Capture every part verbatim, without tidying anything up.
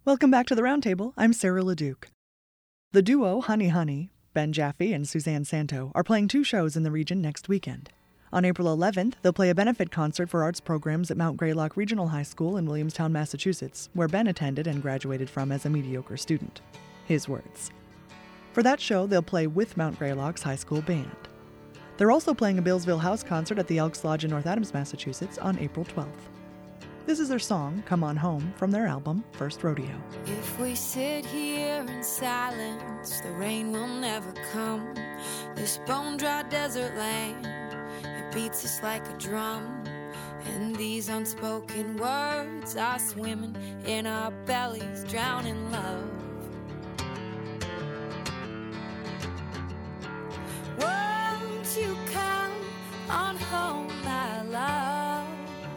Welcome back to the Roundtable. I'm Sarah LeDuc. The duo Honey Honey, Ben Jaffe and Suzanne Santo, are playing two shows in the region next weekend. On April eleventh, they'll play a benefit concert for arts programs at Mount Greylock Regional High School in Williamstown, Massachusetts, where Ben attended and graduated from as a mediocre student. His words. For that show, they'll play with Mount Greylock's high school band. They're also playing a Billsville House concert at the Elks Lodge in North Adams, Massachusetts on April twelfth. This is their song, Come On Home, from their album, First Rodeo. If we sit here in silence, the rain will never come. This bone-dry desert land, it beats us like a drum. And these unspoken words are swimming in our bellies, drowning love. Won't you come on home, my love?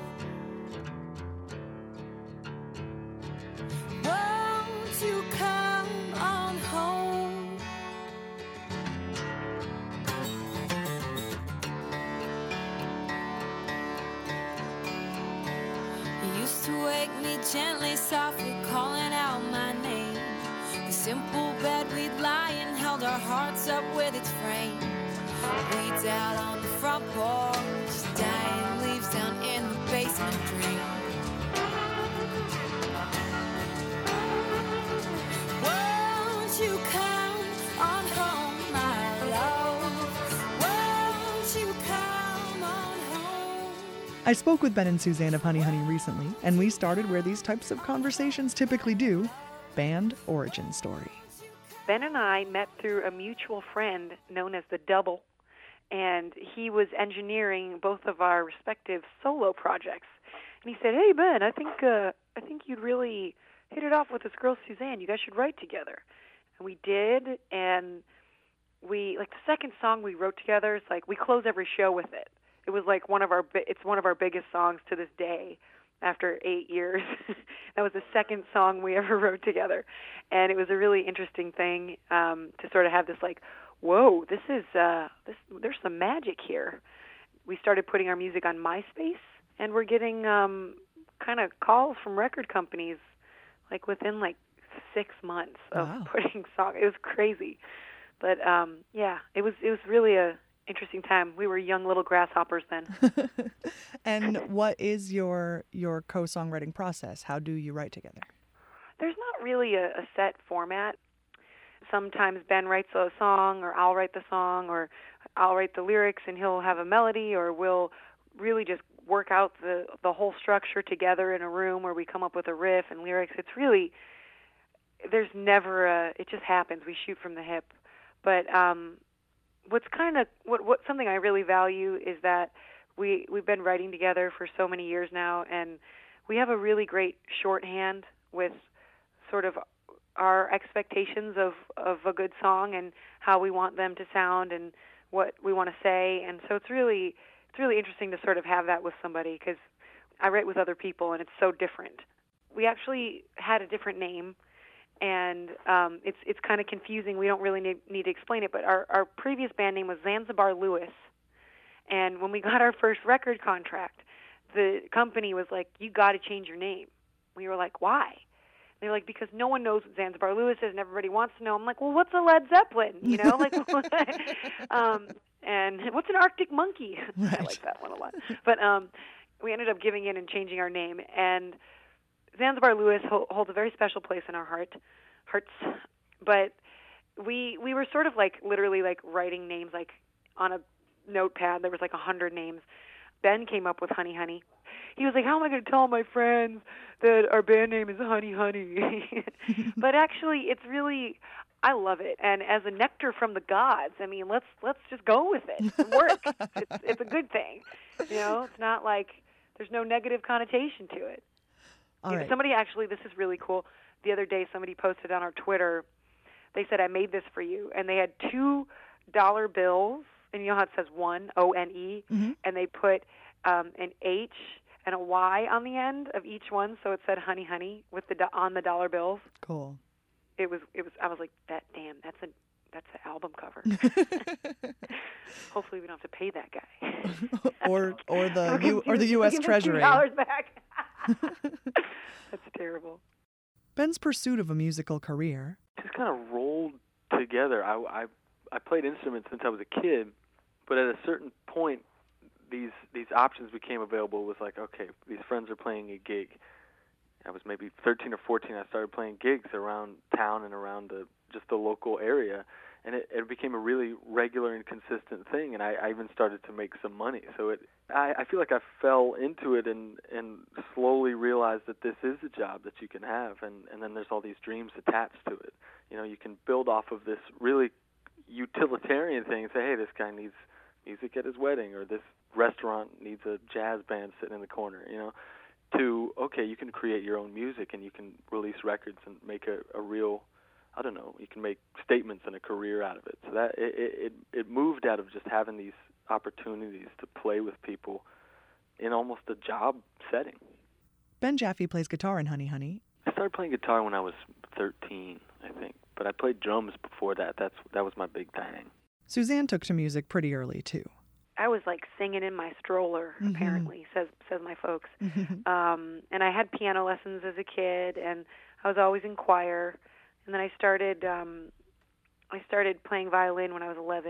Won't you come on home? You used to wake me gently, softly calling out my name. The simple bed we'd lie in held our hearts up with its frame. Weeds out on the front porch, dying leaves down in the basement drain. Won't you come on home, my love? Won't you come on home? I spoke with Ben and Suzanne of Honey Honey recently, and we started where these types of conversations typically do, band origin story. Ben and I met through a mutual friend known as the Double, and he was engineering both of our respective solo projects. And he said, "Hey Ben, I think uh, I think you'd really hit it off with this girl Suzanne. You guys should write together." And we did, and we like the second song we wrote together. It's like we close every show with it. It was like one of our bi- it's one of our biggest songs to this day. After eight years, that was the second song we ever wrote together, and it was a really interesting thing um, to sort of have this like, whoa, this is uh, this. There's some magic here. We started putting our music on MySpace, and we're getting um, kind of calls from record companies, like within like six months of Wow. putting songs. It was crazy, but um, yeah, it was it was really a interesting time. We were young little grasshoppers then. And what is your your co-songwriting process? How do you write together? There's not really a, a set format. Sometimes Ben writes a song, or I'll write the song, or I'll write the lyrics and he'll have a melody, or we'll really just work out the, the whole structure together in a room where we come up with a riff and lyrics. It's really, there's never a, it just happens. We shoot from the hip. But um, what's kind of, what, what something I really value is that we, we've been writing together for so many years now, and we have a really great shorthand with sort of our expectations of, of a good song and how we want them to sound and what we want to say. And so it's really it's really interesting to sort of have that with somebody, because I write with other people and it's so different. We actually had a different name, and um, it's it's kind of confusing. We don't really need, need to explain it, but our, our previous band name was Zanzibar Lewis. And when we got our first record contract, the company was like, "You got to change your name." We were like, "Why?" They're like, "Because no one knows what Zanzibar Lewis is, and everybody wants to know." I'm like, "Well, what's a Led Zeppelin? You know, like, um, and what's an Arctic Monkey?" Right. I like that one a lot. But um, we ended up giving in and changing our name, and Zanzibar Lewis ho- holds a very special place in our heart, hearts. But we we were sort of like literally like writing names like on a notepad. There was like a hundred names. Ben came up with Honey Honey. He was like, "How am I going to tell my friends that our band name is Honey Honey?" But actually, it's really, I love it. And as a nectar from the gods, I mean, let's let's just go with it. It works. it's, it's a good thing. You know, it's not like there's no negative connotation to it. All You know, right. Somebody actually, this is really cool. The other day, somebody posted on our Twitter. They said, "I made this for you," and they had two dollar bills, and you know how it says one, O N E, Mm-hmm. and they put um, an H and a Y on the end of each one, so it said "Honey, Honey" with the do- on the dollar bills. Cool. It was, it was. I was like, "That damn, that's a that's an album cover." Hopefully, we don't have to pay that guy. or or the We U, can or the give- U we S can give Treasury. two dollars back. That's terrible. Ben's pursuit of a musical career just kind of rolled together. I, I, I played instruments since I was a kid, but at a certain point, these these options became available. It was like, okay, these friends are playing a gig. I was maybe thirteen or fourteen. I started playing gigs around town and around the just the local area, and it, it became a really regular and consistent thing. And I, I even started to make some money. So it, I, I feel like I fell into it and and slowly realized that this is a job that you can have, and and then there's all these dreams attached to it. You know, you can build off of this really utilitarian thing and say, hey, this guy needs music at his wedding, or this restaurant needs a jazz band sitting in the corner, you know, to, okay, you can create your own music and you can release records and make a, a real, I don't know, you can make statements and a career out of it. So that it, it, it moved out of just having these opportunities to play with people in almost a job setting. Ben Jaffe plays guitar in Honey Honey. I started playing guitar when I was thirteen, I think, but I played drums before that. That's that was my big thing. Suzanne took to music pretty early, too. I was like singing in my stroller, Mm-hmm. apparently, says says my folks. Mm-hmm. Um, and I had piano lessons as a kid, and I was always in choir. And then I started um, I started playing violin when I was eleven.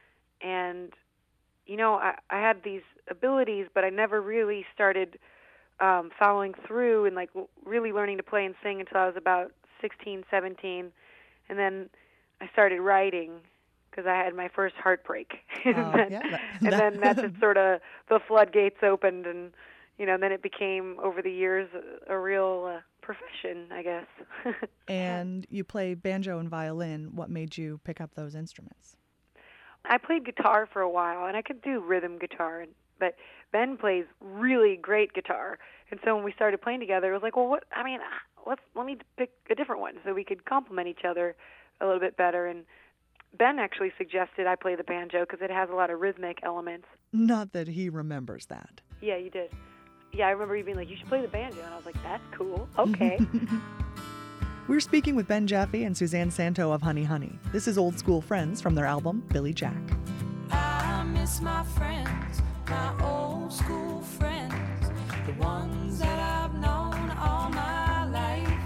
And, you know, I, I had these abilities, but I never really started um, following through and, like, really learning to play and sing until I was about sixteen, seventeen. And then I started writing, because I had my first heartbreak. Oh, and then, yeah, that- and then that just sort of, the floodgates opened, and, you know, then it became, over the years, a, a real uh, profession, I guess. And you play banjo and violin. What made you pick up those instruments? I played guitar for a while, and I could do rhythm guitar, but Ben plays really great guitar. And so when we started playing together, it was like, well, what, I mean, let's, let me pick a different one so we could complement each other a little bit better. And Ben actually suggested I play the banjo because it has a lot of rhythmic elements. Not that he remembers that. Yeah, you did. Yeah, I remember you being like, you should play the banjo. And I was like, that's cool. Okay. We're speaking with Ben Jaffe and Suzanne Santo of Honey Honey. This is Old School Friends from their album, Billy Jack. I miss my friends, my old school friends, the ones that I've known all my life.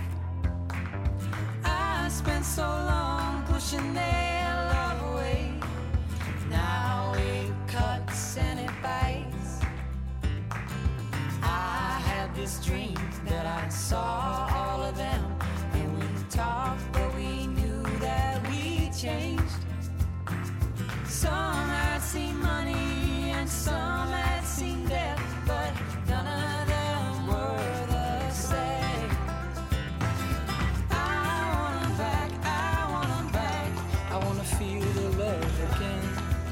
I spent so long pushing their love away. Now it cuts and it bites. I had this dream that I saw all of them, and we talked, but we knew that we changed. Some had seen money and some had seen death, but none of them were the same. I want them back, I want them back, I want to feel the love again.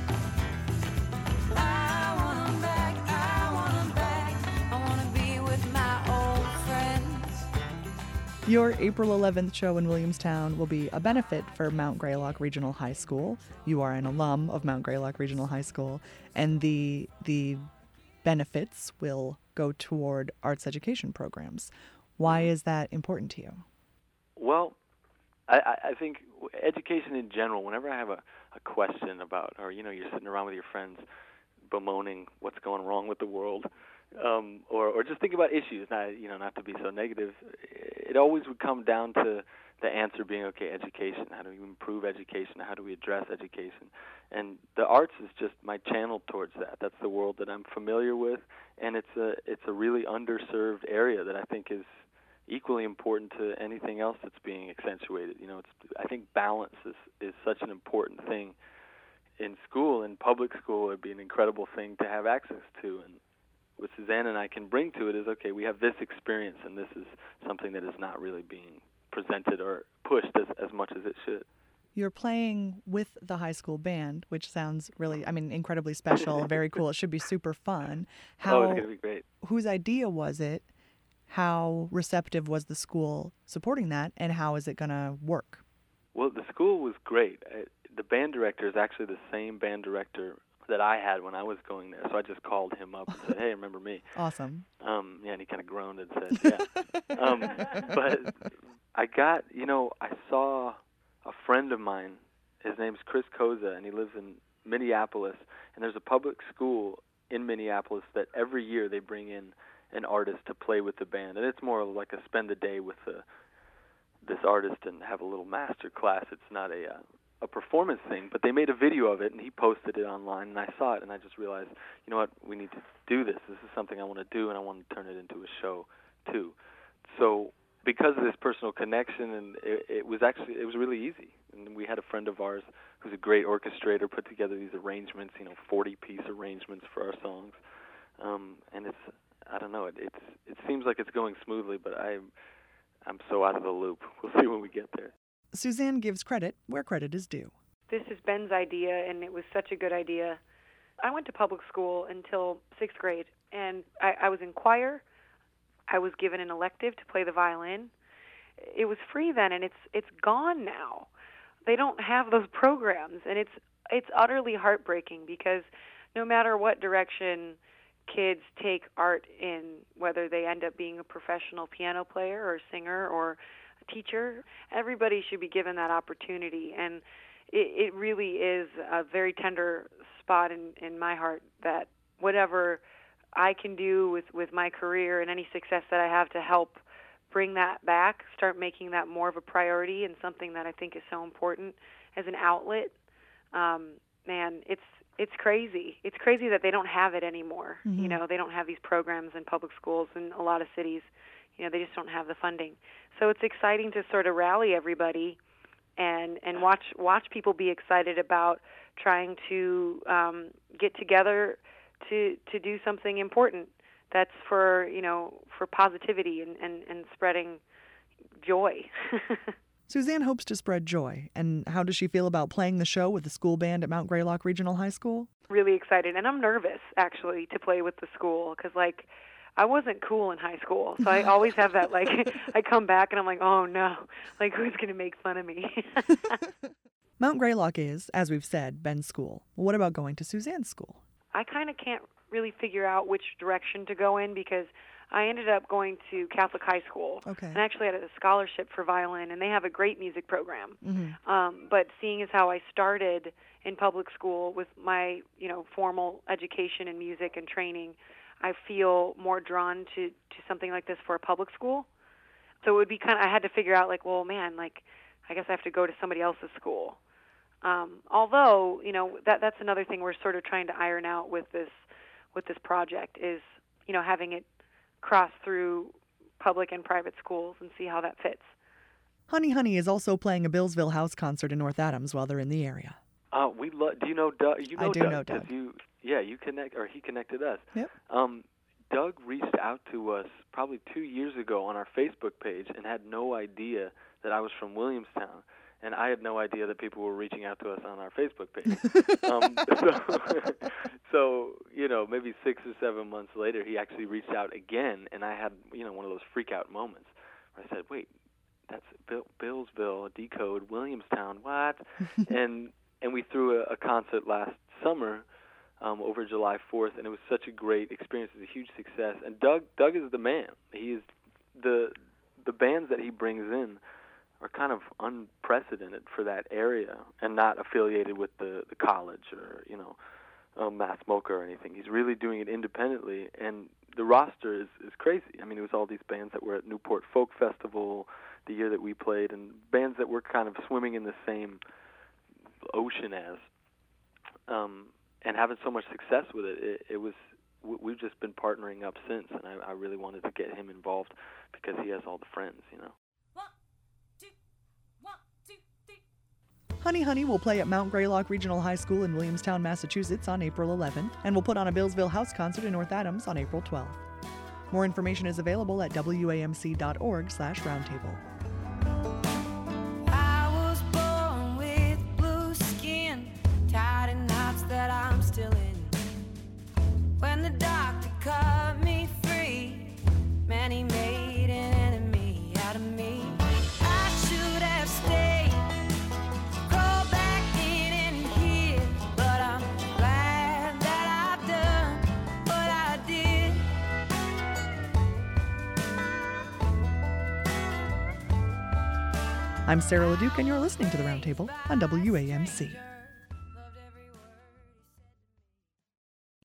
I want them back, I want them back, I want to be with my old friends. Your April eleventh show in Williamstown will be a benefit for Mount Greylock Regional High School. You are an alum of Mount Greylock Regional High School, and the the benefits will go toward arts education programs. Why is that important to you? Well, I, I I think education in general, whenever I have a, a question about, or, you know, you're sitting around with your friends bemoaning what's going wrong with the world, um, or, or just think about issues, not, you know, not to be so negative, it always would come down to the answer being, okay, education. How do we improve education? How do we address education? And the arts is just my channel towards that. That's the world that I'm familiar with, and it's a it's a really underserved area that I think is equally important to anything else that's being accentuated. You know, it's I think balance is, is such an important thing in school. In public school, it'd be an incredible thing to have access to. And what Suzanne and I can bring to it is, okay, we have this experience, and this is something that is not really being presented or pushed as, as much as it should. You're playing with the high school band, which sounds really, I mean, incredibly special, very cool. It should be super fun. How, oh, it's going to be great. Whose idea was it? How receptive was the school supporting that, and how is it going to work? Well, the school was great. Uh, the band director is actually the same band director that I had when I was going there, so I just called him up and said, hey, remember me? Awesome. Um, yeah, and he kind of groaned and said, yeah. um, but I got, you know, I saw a friend of mine, his name's Chris Koza, and he lives in Minneapolis, and there's a public school in Minneapolis that every year they bring in an artist to play with the band, and it's more like a spend a day with the this artist and have a little master class. It's not a uh, a performance thing, but they made a video of it, and he posted it online, and I saw it, and I just realized, you know what, we need to do this. This is something I want to do, and I want to turn it into a show, too. So because of this personal connection, and it, it was actually, it was really easy. And we had a friend of ours who's a great orchestrator put together these arrangements, you know, forty-piece arrangements for our songs. Um, and it's, I don't know, it, it's, it seems like it's going smoothly, but I, I'm so out of the loop. We'll see when we get there. Suzanne gives credit where credit is due. This is Ben's idea, and it was such a good idea. I went to public school until sixth grade, and I, I was in choir. I was given an elective to play the violin. It was free then, and it's it's gone now. They don't have those programs, and it's it's utterly heartbreaking because no matter what direction kids take art in, whether they end up being a professional piano player or singer or a teacher, everybody should be given that opportunity. And it, it really is a very tender spot in, in my heart that whatever I can do with, with my career and any success that I have to help bring that back, start making that more of a priority and something that I think is so important as an outlet. Um, man, it's it's crazy. It's crazy that they don't have it anymore. Mm-hmm. You know, they don't have these programs in public schools in a lot of cities. You know, they just don't have the funding. So it's exciting to sort of rally everybody and and watch watch people be excited about trying to um, get together to to do something important that's for, you know, for positivity and, and, and spreading joy. Suzanne hopes to spread joy. And how does she feel about playing the show with the school band at Mount Greylock Regional High School? Really excited. And I'm nervous, actually, to play with the school because, like, I wasn't cool in high school. So I always have that, like, I come back and I'm like, oh, no. Like, who's going to make fun of me? Mount Greylock is, as we've said, Ben's school. What about going to Suzanne's school? I kind of can't really figure out which direction to go in because I ended up going to Catholic high school. Okay. And actually had a scholarship for violin, and they have a great music program. Mm-hmm. Um, but seeing as how I started in public school with my, you know, formal education in music and training, I feel more drawn to, to something like this for a public school. So it would be kind of, I had to figure out, like, well, man, like, I guess I have to go to somebody else's school. Um, although, you know, that that's another thing we're sort of trying to iron out with this with this project is, you know, having it cross through public and private schools and see how that fits. Honey Honey is also playing a Billsville House concert in North Adams while they're in the area. Uh, we lo- do you know Doug? You know I do Doug, know Doug. You, yeah, you connect, or he connected us. Yep. Um, Doug reached out to us probably two years ago on our Facebook page and had no idea that I was from Williamstown. And I had no idea that people were reaching out to us on our Facebook page. um, so, so, you know, maybe six or seven months later, he actually reached out again, and I had, you know, one of those freak-out moments where I said, wait, that's Bill, Billsville, Decode, Williamstown, what? and and we threw a, a concert last summer um, over July fourth, and it was such a great experience. It was a huge success. And Doug, Doug is the man. He is the the bands that he brings in are kind of unprecedented for that area and not affiliated with the, the college or, you know, um, Mass Mocha or anything. He's really doing it independently, and the roster is, is crazy. I mean, it was all these bands that were at Newport Folk Festival the year that we played, and bands that were kind of swimming in the same ocean as, um, and having so much success with it. It, it was we've just been partnering up since, and I, I really wanted to get him involved because he has all the friends, you know. Honey Honey will play at Mount Greylock Regional High School in Williamstown, Massachusetts on April eleventh, and will put on a Billsville House concert in North Adams on April twelfth. More information is available at W A M C dot org slash roundtable. I was born with blue skin, tied in knots that I'm still in. When the doctor cut me free, man, he made an enemy out of me. I should have stayed. I'm Sarah LeDuc, and you're listening to The Roundtable on W A M C.